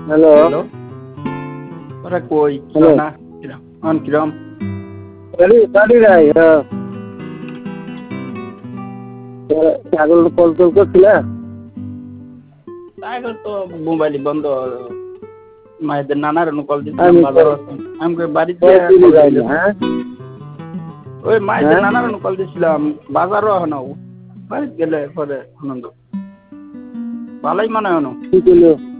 hello hello ওরা কই hello না কিরম কিরম গাড়ি নাই ছাগল কল টল করছিল তাই তো মোবাইল বন্ধ মায়েদের নানার কল দিছিলাম আমি বাজার আমাকে বাড়িতে দিদি খবর যাই দিল না হ্যাঁ ওই মায়েদের হ্যাঁ নানার কল দিছিলাম বাজারও হনাও বাড়িতে গেলে পরে আনন্দ ভালোই মনে হয় কি করলো